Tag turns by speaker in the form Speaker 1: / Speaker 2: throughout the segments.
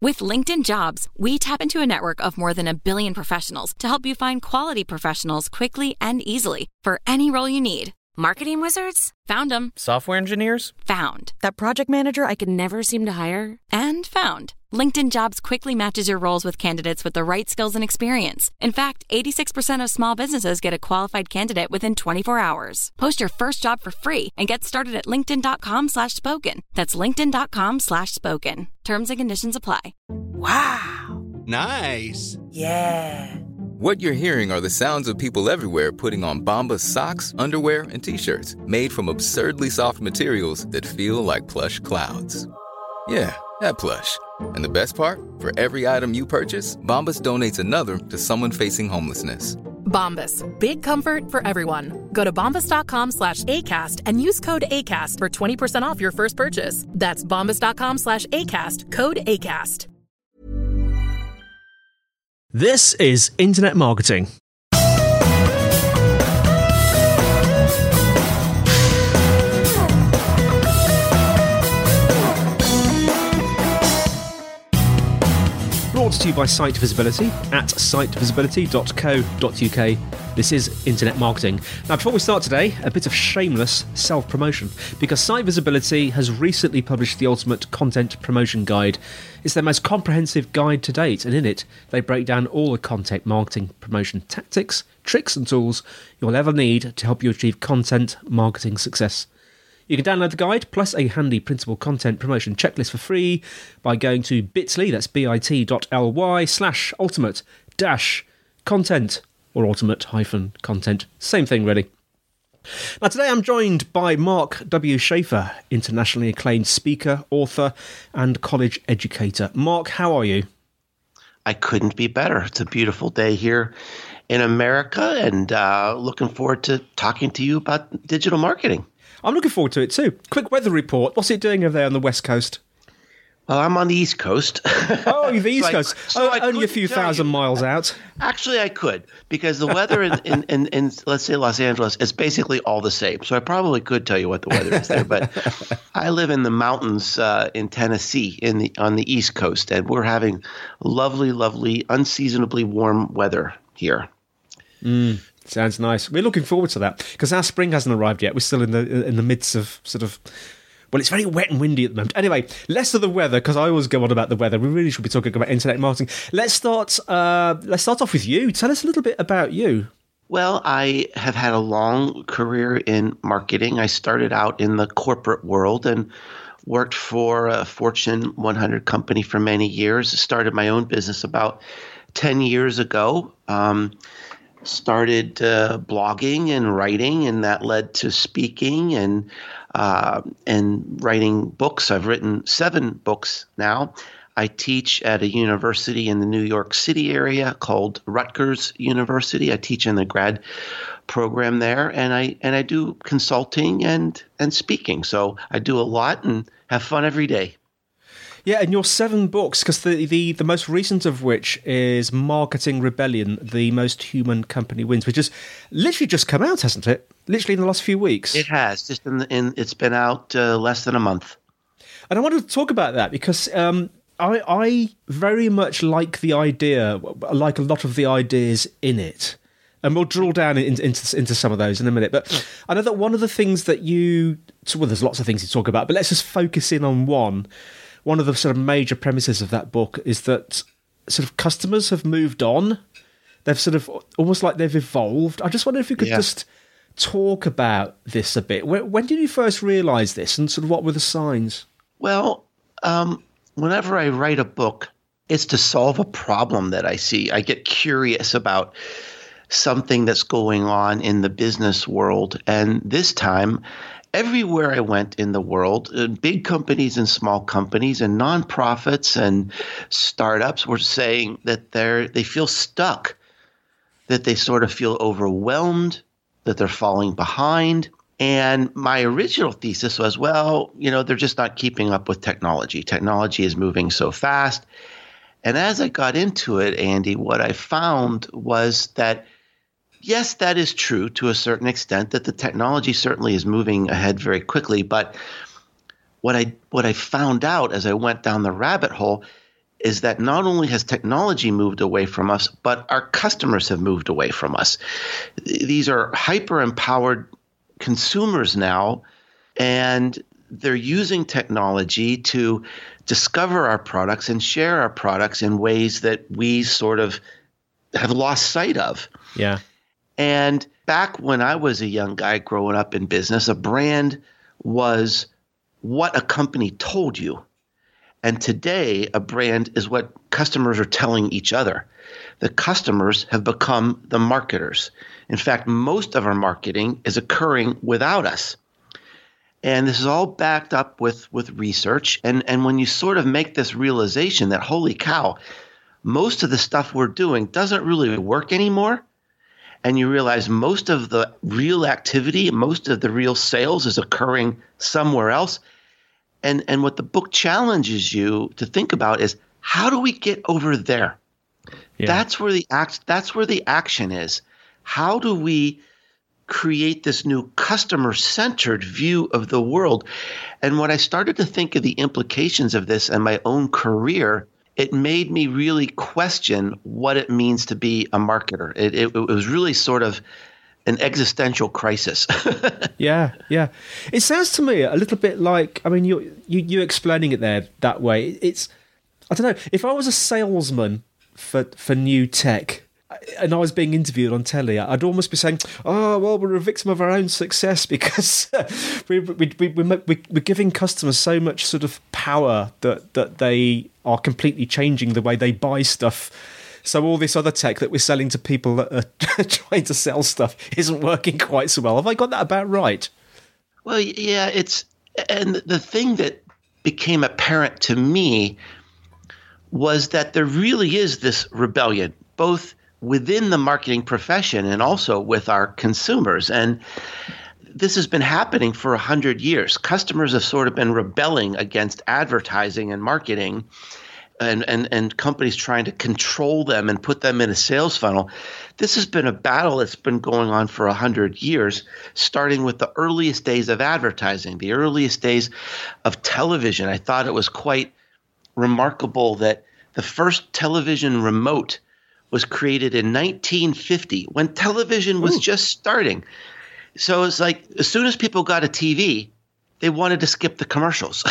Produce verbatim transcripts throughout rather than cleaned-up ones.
Speaker 1: With LinkedIn Jobs, we tap into a network of more than a billion professionals to help you find quality professionals quickly and easily for any role you need. Marketing wizards? Found them.
Speaker 2: Software engineers?
Speaker 1: Found. That project manager I could never seem to hire? And found. LinkedIn Jobs quickly matches your roles with candidates with the right skills and experience. In fact, eighty-six percent of small businesses get a qualified candidate within twenty-four hours. Post your first job for free and get started at linkedin.com slash spoken. That's linkedin.com slash spoken. Terms and conditions apply.
Speaker 3: Wow.
Speaker 4: Nice.
Speaker 3: Yeah.
Speaker 5: What you're hearing are the sounds of people everywhere putting on Bombas socks, underwear, and T-shirts made from absurdly soft materials that feel like plush clouds. Yeah, that plush. And the best part? For every item you purchase, Bombas donates another to someone facing homelessness.
Speaker 6: Bombas. Big comfort for everyone. Go to bombas.com slash ACAST and use code ACAST for twenty percent off your first purchase. That's bombas.com slash ACAST. Code ACAST.
Speaker 7: This is Internet Marketing. Brought to you by Site Visibility at site visibility dot co dot uk. This is Internet Marketing. Now, before we start today, a bit of shameless self-promotion, because Site Visibility has recently published the Ultimate Content Promotion Guide. It's their most comprehensive guide to date, and in it, they break down all the content marketing promotion tactics, tricks and tools you'll ever need to help you achieve content marketing success. You can download the guide, plus a handy printable content promotion checklist for free by going to bit.ly, that's bit.ly slash ultimate dash content, or ultimate hyphen content. Same thing, really. Now, today I'm joined by Mark W. Schaefer, internationally acclaimed speaker, author, and college educator. Mark, how are you?
Speaker 8: I couldn't be better. It's a beautiful day here in America, and uh, looking forward to talking to you about digital marketing.
Speaker 7: I'm looking forward to it too. Quick weather report. What's it doing over there on the West Coast?
Speaker 8: Well, I'm on the East Coast.
Speaker 7: Oh, you're the East
Speaker 8: so
Speaker 7: Coast.
Speaker 8: I, so
Speaker 7: oh, only a few thousand
Speaker 8: you.
Speaker 7: miles out.
Speaker 8: Actually, I could, because the weather in, in, in, in, let's say, Los Angeles is basically all the same. So I probably could tell you what the weather is there. But I live in the mountains uh, in Tennessee in the on the East Coast, and we're having lovely, lovely, unseasonably warm weather here.
Speaker 7: Mm. Sounds nice. We're looking forward to that, because our spring hasn't arrived yet. We're still in the in the midst of sort of, well, it's very wet and windy at the moment. Anyway, less of the weather, because I always go on about the weather. We really should be talking about internet marketing. Let's start. Uh, let's start off with you. Tell us a little bit about you.
Speaker 8: Well, I have had a long career in marketing. I started out in the corporate world and worked for a Fortune one hundred company for many years. Started my own business about ten years ago. Um, started uh, blogging and writing, and that led to speaking and uh, and writing books. I've written seven books now. I teach at a university in the New York City area called Rutgers University. I teach in the grad program there, and I and I do consulting and and speaking. So I do a lot and have fun every day.
Speaker 7: Yeah, and your seven books, because the, the, the most recent of which is Marketing Rebellion, The Most Human Company Wins, which has literally just come out, hasn't it? Literally in the last few weeks.
Speaker 8: It has. Just in, the, in It's been out uh, less than a month.
Speaker 7: And I wanted to talk about that because um, I, I very much like the idea, like a lot of the ideas in it. And we'll drill down into, into into some of those in a minute. But I know that one of the things that you... Well, there's lots of things to talk about, but let's just focus in on one. One of the sort of major premises of that book is that sort of customers have moved on. They've sort of almost like they've evolved. I just wonder if you could yeah. just talk about this a bit. When, when did you first realise this, and sort of what were the signs?
Speaker 8: Well, um, whenever I write a book, it's to solve a problem that I see. I get curious about something that's going on in the business world, and this time, everywhere I went in the world, uh, big companies and small companies and nonprofits and startups were saying that they're they feel stuck, that they sort of feel overwhelmed, that they're falling behind. And my original thesis was, well, you know, they're just not keeping up with technology. Technology is moving so fast. And as I got into it, Andy, what I found was that yes, that is true to a certain extent, that the technology certainly is moving ahead very quickly. But what I what I found out as I went down the rabbit hole is that not only has technology moved away from us, but our customers have moved away from us. These are hyper-empowered consumers now, and they're using technology to discover our products and share our products in ways that we sort of have lost sight of.
Speaker 7: Yeah.
Speaker 8: And back when I was a young guy growing up in business, a brand was what a company told you. And today, a brand is what customers are telling each other. The customers have become the marketers. In fact, most of our marketing is occurring without us. And this is all backed up with, with research. And, and when you sort of make this realization that, holy cow, most of the stuff we're doing doesn't really work anymore, and you realize most of the real activity, most of the real sales is occurring somewhere else. And and what the book challenges you to think about is, how do we get over there? Yeah. That's where the act. That's where the action is. How do we create this new customer-centered view of the world? And when I started to think of the implications of this in my own career, it made me really question what it means to be a marketer. It, it, it was really sort of an existential crisis.
Speaker 7: yeah, yeah. It sounds to me a little bit like, I mean, you you you explaining it there that way. It's, I don't know, if I was a salesman for for new tech and I was being interviewed on telly, I'd almost be saying, oh, well, we're a victim of our own success because we, we, we, we, we're giving customers so much sort of power that, that they are completely changing the way they buy stuff. So all this other tech that we're selling to people that are trying to sell stuff isn't working quite so well. Have I got that about right?
Speaker 8: Well, yeah, it's, and the thing that became apparent to me was that there really is this rebellion, both within the marketing profession and also with our consumers. And this has been happening for a hundred years. Customers have sort of been rebelling against advertising and marketing, and, and, and companies trying to control them and put them in a sales funnel. This has been a battle that's been going on for a hundred years, starting with the earliest days of advertising, the earliest days of television. I thought it was quite remarkable that the first television remote was created in nineteen fifty, when television was Ooh. just starting. So it's like, as soon as people got a T V, they wanted to skip the commercials.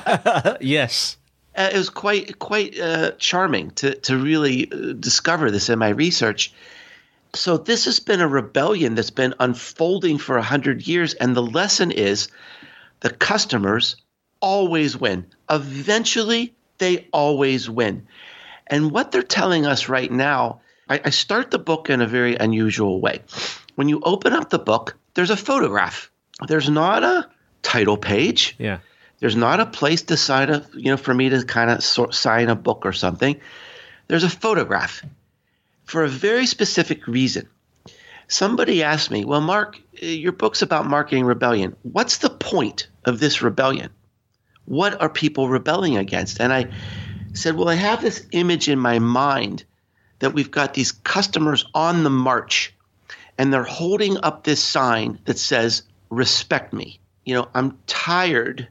Speaker 7: Yes.
Speaker 8: Uh, it was quite quite uh, charming to, to really uh, discover this in my research. So this has been a rebellion that's been unfolding for a hundred years. And the lesson is the customers always win. Eventually, they always win. And what they're telling us right now, I, I start the book in a very unusual way. When you open up the book, there's a photograph. There's not a title page.
Speaker 7: Yeah.
Speaker 8: There's not a place to sign a, you know, for me to kind of sort, sign a book or something. There's a photograph for a very specific reason. Somebody asked me, well, Mark, your book's about marketing rebellion. What's the point of this rebellion? What are people rebelling against? And I said, well, I have this image in my mind that we've got these customers on the march, and they're holding up this sign that says, respect me. You know, I'm tired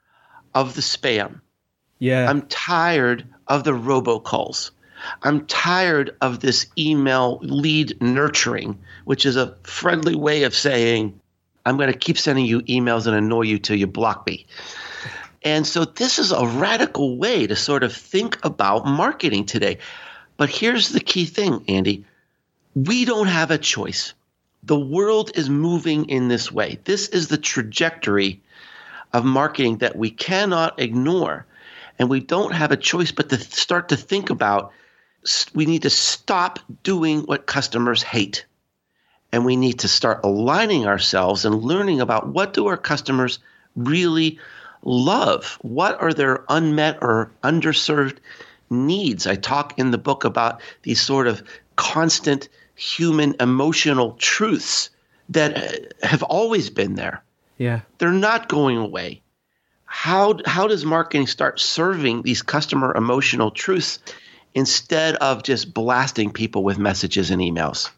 Speaker 8: of the spam.
Speaker 7: Yeah.
Speaker 8: I'm tired of the robocalls. I'm tired of this email lead nurturing, which is a friendly way of saying, I'm going to keep sending you emails and annoy you till you block me. And so this is a radical way to sort of think about marketing today. But here's the key thing, Andy. We don't have a choice. The world is moving in this way. This is the trajectory of marketing that we cannot ignore. And we don't have a choice but to start to think about, we need to stop doing what customers hate. And we need to start aligning ourselves and learning about, what do our customers really love? What are their unmet or underserved needs? I talk in the book about these sort of constant human emotional truths that have always been there.
Speaker 7: Yeah.
Speaker 8: They're not going away. How how does marketing start serving these customer emotional truths instead of just blasting people with messages and emails?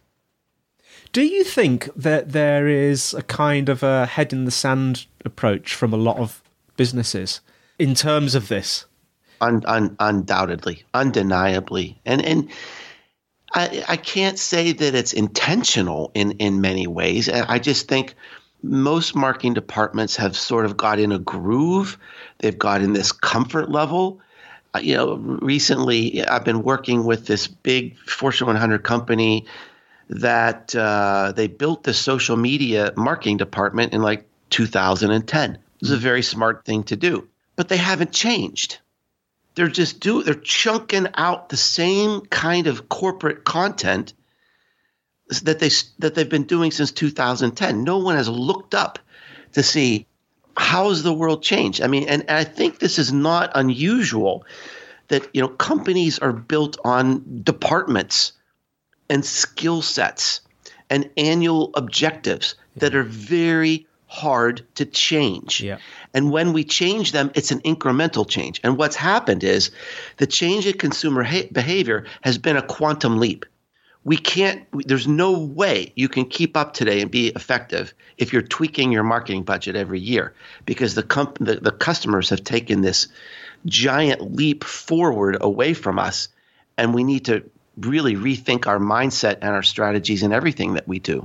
Speaker 7: Do you think that there is a kind of a head in the sand approach from a lot of businesses in terms of this?
Speaker 8: un, un, undoubtedly, undeniably. And and I, I can't say that it's intentional in, in many ways. I just think most marketing departments have sort of got in a groove. They've got in this comfort level. Uh, you know, recently I've been working with this big Fortune one hundred company that uh, they built the social media marketing department in like two thousand ten. It was a very smart thing to do, but they haven't changed. They're just do they're chunking out the same kind of corporate content that they that they've been doing since two thousand ten. No one has looked up to see how has the world changed. I mean, and, and I think this is not unusual that, you know, companies are built on departments and skill sets and annual objectives that are very hard to change.
Speaker 7: Yeah.
Speaker 8: And when we change them, it's an incremental change. And what's happened is the change in consumer ha- behavior has been a quantum leap. We can't – there's no way you can keep up today and be effective if you're tweaking your marketing budget every year, because the, comp- the, the customers have taken this giant leap forward away from us, and we need to really rethink our mindset and our strategies and everything that we do.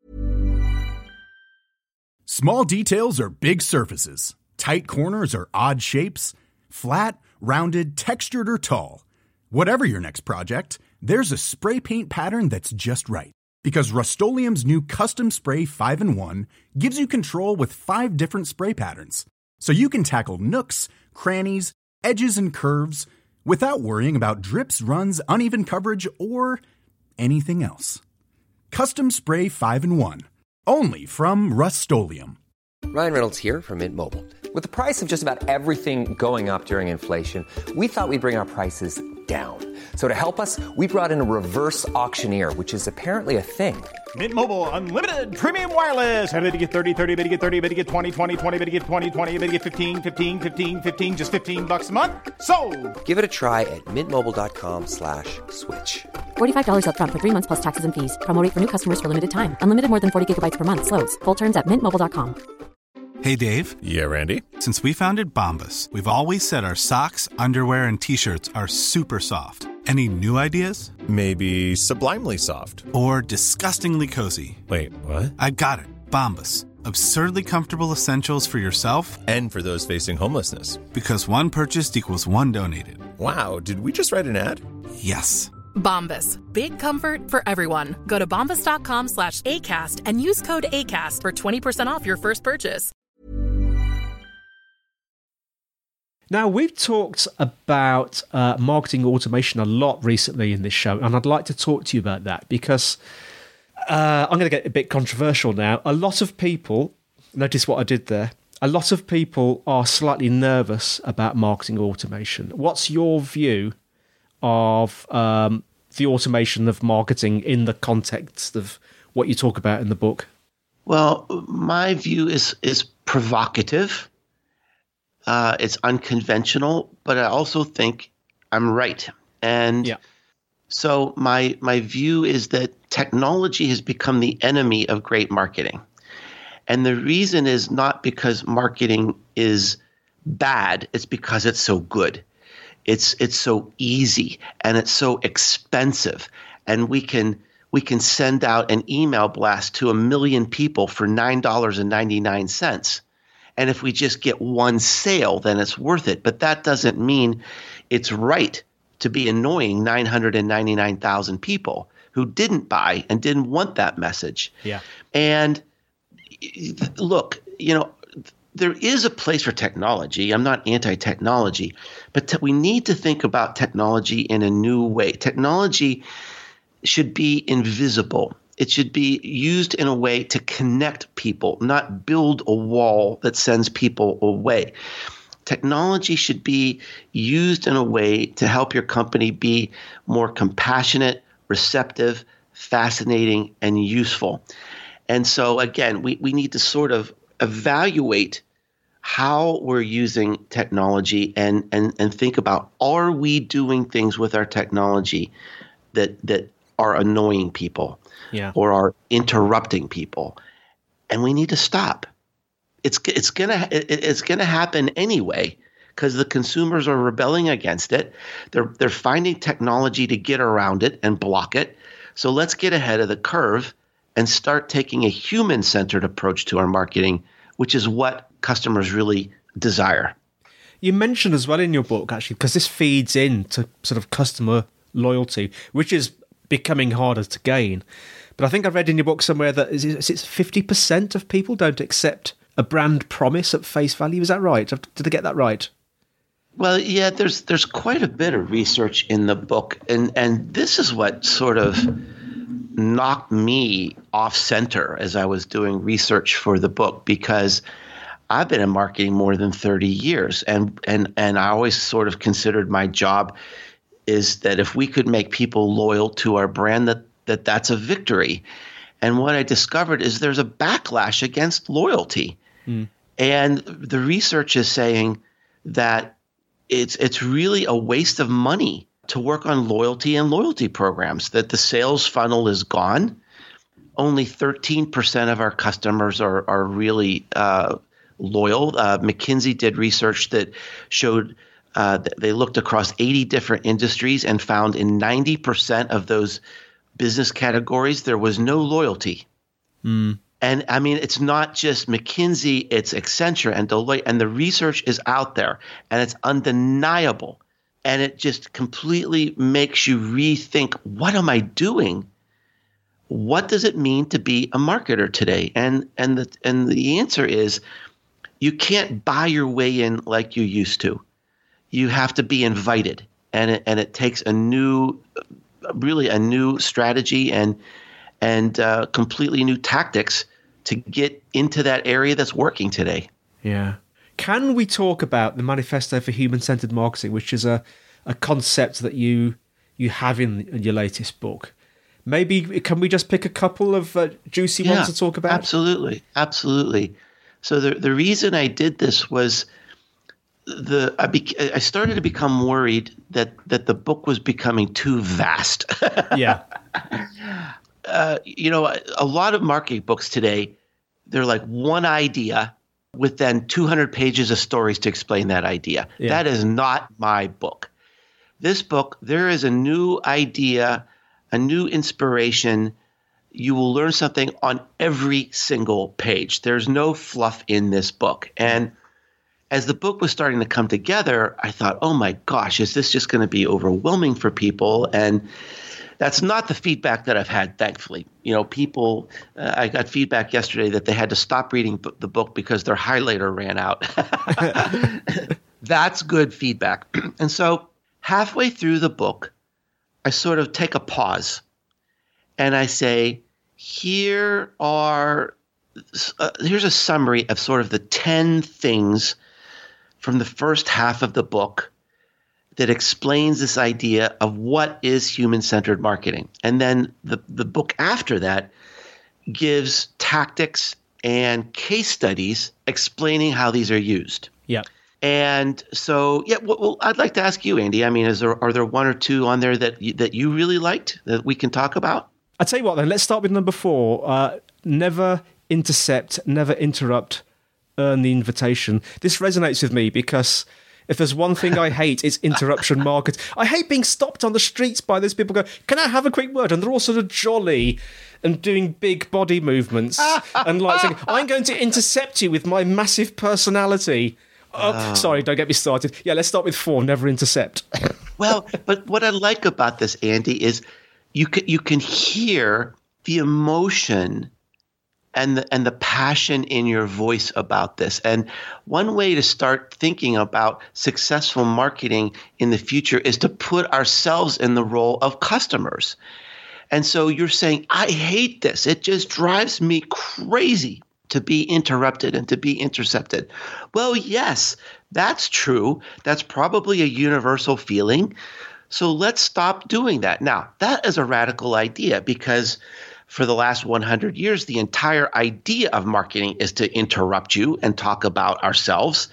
Speaker 2: Small details are big surfaces. Tight corners are odd shapes. Flat, rounded, textured, or tall. Whatever your next project, there's a spray paint pattern that's just right. Because Rust-Oleum's new Custom Spray five in one gives you control with five different spray patterns. So you can tackle nooks, crannies, edges, and curves without worrying about drips, runs, uneven coverage, or anything else. Custom Spray five in one. Only from Rust-Oleum.
Speaker 4: Ryan Reynolds here from Mint Mobile. With the price of just about everything going up during inflation, we thought we'd bring our prices down. So to help us, we brought in a reverse auctioneer, which is apparently a thing.
Speaker 9: Mint Mobile Unlimited Premium Wireless. How to get thirty, thirty, how to get thirty, how to get twenty, twenty, twenty, how to get twenty, twenty, how to get fifteen, fifteen, fifteen, fifteen, just fifteen bucks a month? Sold!
Speaker 4: Give it a try at mintmobile.com slash switch.
Speaker 10: forty-five dollars up front for three months plus taxes and fees. Promo rate for new customers for limited time. Unlimited more than forty gigabytes per month. Slows full terms at mint mobile dot com.
Speaker 11: Hey, Dave.
Speaker 12: Yeah, Randy.
Speaker 11: Since we founded Bombas, we've always said our socks, underwear, and T-shirts are super soft. Any new ideas?
Speaker 12: Maybe sublimely soft.
Speaker 11: Or disgustingly cozy.
Speaker 12: Wait, what?
Speaker 11: I got it. Bombas. Absurdly comfortable essentials for yourself
Speaker 12: and for those facing homelessness.
Speaker 11: Because one purchased equals one donated.
Speaker 12: Wow, did we just write an ad?
Speaker 11: Yes.
Speaker 6: Bombas. Big comfort for everyone. Go to bombas.com slash ACAST and use code ACAST for twenty percent off your first purchase.
Speaker 7: Now, we've talked about uh, marketing automation a lot recently in this show, and I'd like to talk to you about that because uh, I'm going to get a bit controversial now. A lot of people, notice what I did there, a lot of people are slightly nervous about marketing automation. What's your view of um, the automation of marketing in the context of what you talk about in the book?
Speaker 8: Well, my view is is provocative. Uh, it's unconventional, but I also think I'm right. And
Speaker 7: yeah.
Speaker 8: so my my view is that technology has become the enemy of great marketing. And the reason is not because marketing is bad, it's because it's so good. It's it's so easy and it's so expensive. And we can we can send out an email blast to a million people for nine dollars and ninety-nine cents. And if we just get one sale, then it's worth it. But that doesn't mean it's right to be annoying nine hundred ninety-nine thousand people who didn't buy and didn't want that message.
Speaker 7: Yeah.
Speaker 8: And look, you know, there is a place for technology. I'm not anti-technology, but te- we need to think about technology in a new way. Technology should be invisible. It should be used in a way to connect people, not build a wall that sends people away. Technology should be used in a way to help your company be more compassionate, receptive, fascinating, and useful. And so, again, we, we need to sort of evaluate how we're using technology and, and, and think about, are we doing things with our technology that that are annoying people?
Speaker 7: Yeah.
Speaker 8: Or are interrupting people, and we need to stop. It's it's gonna it, it's gonna happen anyway, because the consumers are rebelling against it. They're they're finding technology to get around it and block it. So let's get ahead of the curve and start taking a human-centered approach to our marketing, which is what customers really desire.
Speaker 7: You mentioned as well in your book, actually, because this feeds into sort of customer loyalty, which is becoming harder to gain. But I think I read in your book somewhere that it's fifty percent of people don't accept a brand promise at face value. Is that right? Did I get that right?
Speaker 8: Well, yeah, there's there's quite a bit of research in the book, and, and this is what sort of knocked me off center as I was doing research for the book, because I've been in marketing more than thirty years, and and and I always sort of considered my job is that if we could make people loyal to our brand, that, that that's a victory. And what I discovered is there's a backlash against loyalty. Mm. And the research is saying that it's it's really a waste of money to work on loyalty and loyalty programs, that the sales funnel is gone. Only thirteen percent of our customers are, are really uh, loyal. Uh, McKinsey did research that showed uh, that they looked across eighty different industries and found in ninety percent of those business categories, there was no loyalty. Mm. And I mean, it's not just McKinsey, it's Accenture and Deloitte, and the research is out there and it's undeniable. And it just completely makes you rethink, what am I doing? What does it mean to be a marketer today? And and the and the answer is, you can't buy your way in like you used to. You have to be invited, and it, and it takes a new, really a new strategy and and uh, completely new tactics to get into that area that's working today.
Speaker 7: Yeah. Can we talk about the Manifesto for Human-Centered Marketing, which is a, a concept that you you have in, in your latest book? Maybe can we just pick a couple of uh, juicy
Speaker 8: yeah,
Speaker 7: ones to talk about?
Speaker 8: Absolutely, absolutely. So the the reason I did this was the I, be, I started to become worried that that the book was becoming too vast.
Speaker 7: Yeah.
Speaker 8: Uh, you know, a, a lot of marketing books today, they're like one idea with then two hundred pages of stories to explain that idea. Yeah. That is not my book. This book, there is a new idea, a new inspiration. You will learn something on every single page. There's no fluff in this book. And as the book was starting to come together, I thought, oh my gosh, is this just going to be overwhelming for people? And that's not the feedback that I've had, thankfully. You know, people, uh, I got feedback yesterday that they had to stop reading b- the book because their highlighter ran out. That's good feedback. And so halfway through the book, I sort of take a pause and I say, here are, uh, here's a summary of sort of the ten things from the first half of the book that explains this idea of what is human-centered marketing. And then the, the book after that gives tactics and case studies explaining how these are used.
Speaker 7: Yeah.
Speaker 8: And so, yeah, well, well, I'd like to ask you, Andy, I mean, is there, are there one or two on there that you, that you really liked that we can talk about?
Speaker 7: I'll tell you what then, let's start with number four. Uh, never intercept, never interrupt, earn the invitation. This resonates with me because if there's one thing I hate, it's interruption market. I hate being stopped on the streets by those people go, can I have a quick word? And they're all sort of jolly and doing big body movements and like saying, I'm going to intercept you with my massive personality. Oh, oh. Sorry, don't get me started. Yeah, let's start with four, never intercept.
Speaker 8: Well, but what I like about this, Andy, is you can, you can hear the emotion and the, and the passion in your voice about this. And one way to start thinking about successful marketing in the future is to put ourselves in the role of customers. And so you're saying, I hate this. It just drives me crazy to be interrupted and to be intercepted. Well, yes, that's true. That's probably a universal feeling. So let's stop doing that. Now, that is a radical idea because for the last one hundred years, the entire idea of marketing is to interrupt you and talk about ourselves.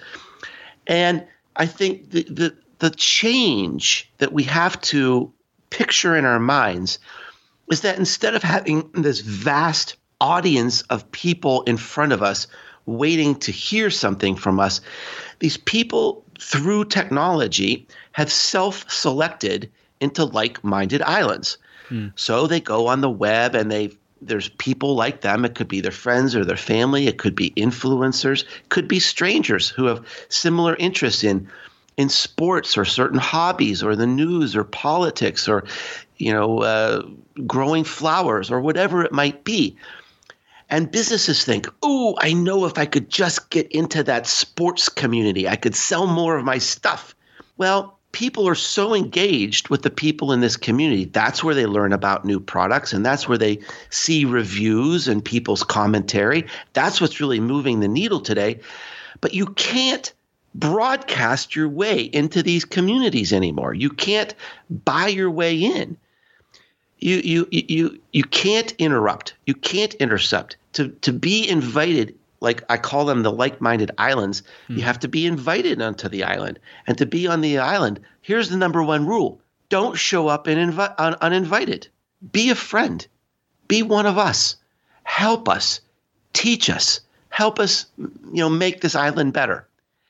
Speaker 8: And I think the, the, the change that we have to picture in our minds is that instead of having this vast audience of people in front of us waiting to hear something from us, these people through technology, have self-selected into like-minded islands. Hmm. So they go on the web and they there's people like them. It could be their friends or their family. It could be influencers. It could be strangers who have similar interests in in sports or certain hobbies or the news or politics or, you know, uh, growing flowers or whatever it might be. And businesses think, oh, I know if I could just get into that sports community, I could sell more of my stuff. Well, people are so engaged with the people in this community. That's where they learn about new products, and that's where they see reviews and people's commentary. That's what's really moving the needle today. But you can't broadcast your way into these communities anymore. You can't buy your way in. You you you you can't interrupt. You can't intercept. To to be invited, like I call them the like-minded islands, mm. you have to be invited onto the island. And to be on the island, here's the number one rule. Don't show up in invi- un- uninvited. Be a friend. Be one of us. Help us. Teach us. Help us, you know, make this island better.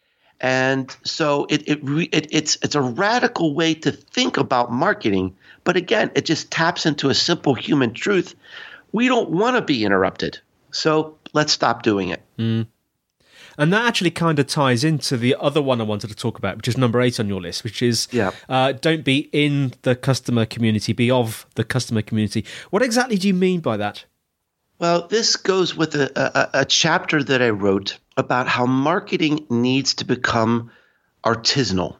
Speaker 8: And so it, it, it it's it's a radical way to think about marketing. But again, it just taps into a simple human truth. We don't want to be interrupted. So let's stop doing it.
Speaker 7: Mm. And that actually kind of ties into the other one I wanted to talk about, which is number eight on your list, which is
Speaker 8: yeah.
Speaker 7: uh, don't be in the customer community, be of the customer community. What exactly do you mean by that?
Speaker 8: Well, this goes with a, a, a chapter that I wrote about how marketing needs to become artisanal.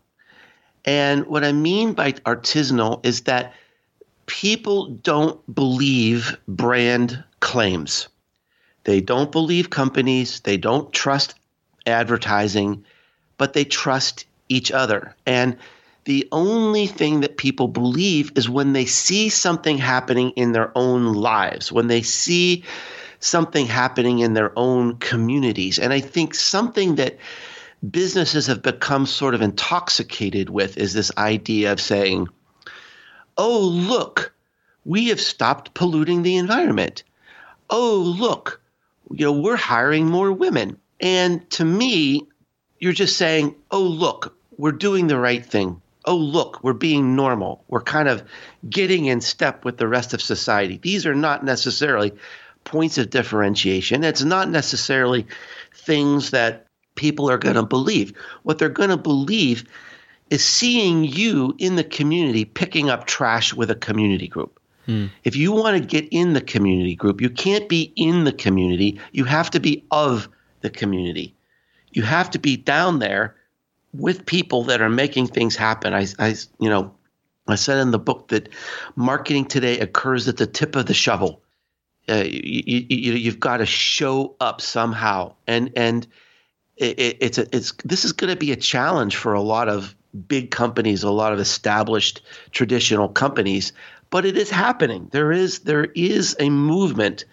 Speaker 8: And what I mean by artisanal is that people don't believe brand claims. They don't believe companies. They don't trust advertising, but they trust each other. And the only thing that people believe is when they see something happening in their own lives, when they see something happening in their own communities. And I think something that businesses have become sort of intoxicated with is this idea of saying, oh, look, we have stopped polluting the environment. Oh, look, you know, we're hiring more women. And to me, you're just saying, oh, look, we're doing the right thing. Oh, look, we're being normal. We're kind of getting in step with the rest of society. These are not necessarily points of differentiation. It's not necessarily things that people are going to believe. What they're going to believe is seeing you in the community picking up trash with a community group. Hmm. If you want to get in the community group, you can't be in the community. You have to be of the community. You have to be down there with people that are making things happen. I, I, you know, I said in the book that marketing today occurs at the tip of the shovel. Uh, you, you, you've got to show up somehow, and and it, it's a, it's this is going to be a challenge for a lot of big companies, a lot of established traditional companies. But it is happening. There is there is a movement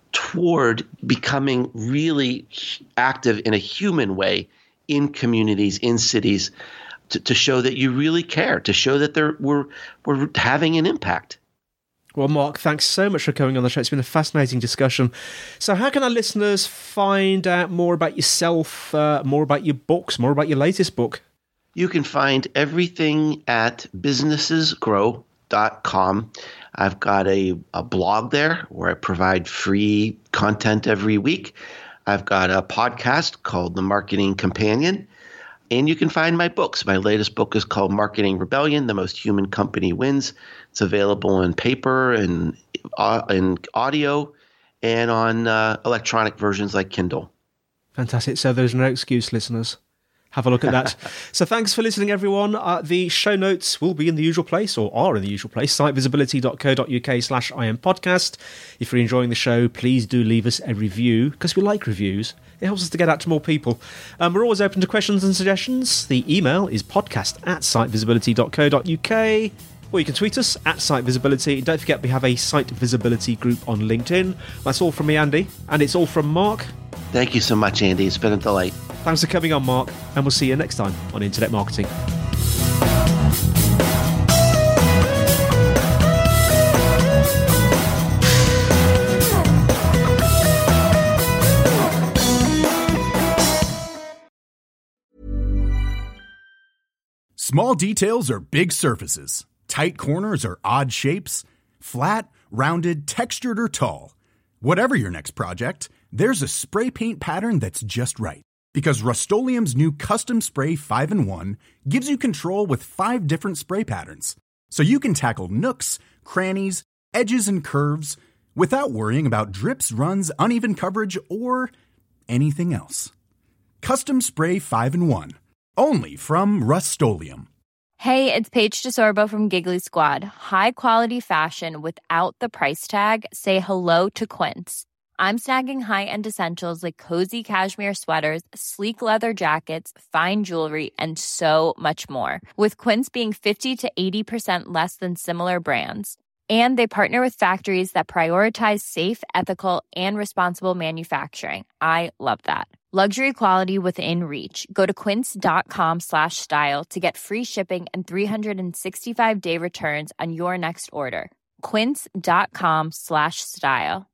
Speaker 8: toward becoming really active in a human way in communities, in cities, to, to show that you really care, to show that there, we're, we're having an impact.
Speaker 7: Well, Mark, thanks so much for coming on the show. It's been a fascinating discussion. So how can our listeners find out more about yourself, uh, more about your books, more about your latest book?
Speaker 8: You can find everything at businesses grow dot com. I've got a, a blog there where I provide free content every week. I've got a podcast called The Marketing Companion, and you can find my books. My latest book is called Marketing Rebellion, The Most Human Company Wins. It's available in paper and uh, in audio and on uh, electronic versions like Kindle.
Speaker 7: Fantastic. So there's no excuse, listeners. Have a look at that. So thanks for listening, everyone. Uh, the show notes will be in the usual place, or are in the usual place, sitevisibility.co.uk slash IM podcast. If you're enjoying the show, please do leave us a review, because we like reviews. It helps us to get out to more people. Um, we're always open to questions and suggestions. The email is podcast at sitevisibility.co.uk, or you can tweet us at sitevisibility. Don't forget we have a Site Visibility group on LinkedIn. That's all from me, Andy, and it's all from Mark.
Speaker 8: Thank you so much, Andy. It's been a delight.
Speaker 7: Thanks for coming on, Mark, and we'll see you next time on Internet Marketing.
Speaker 2: Small details are big surfaces. Tight corners are odd shapes. Flat, rounded, textured, or tall. Whatever your next project, there's a spray paint pattern that's just right. Because Rust-Oleum's new Custom Spray five in one gives you control with five different spray patterns. So you can tackle nooks, crannies, edges, and curves without worrying about drips, runs, uneven coverage, or anything else. Custom Spray five in one. Only from Rust-Oleum.
Speaker 13: Hey, it's Paige DeSorbo from Giggly Squad. High quality fashion without the price tag. Say hello to Quince. I'm snagging high-end essentials like cozy cashmere sweaters, sleek leather jackets, fine jewelry, and so much more. With Quince being fifty to eighty percent less than similar brands. And they partner with factories that prioritize safe, ethical, and responsible manufacturing. I love that. Luxury quality within reach. Go to quince.com slash style to get free shipping and three sixty-five day returns on your next order. Quince.com slash style.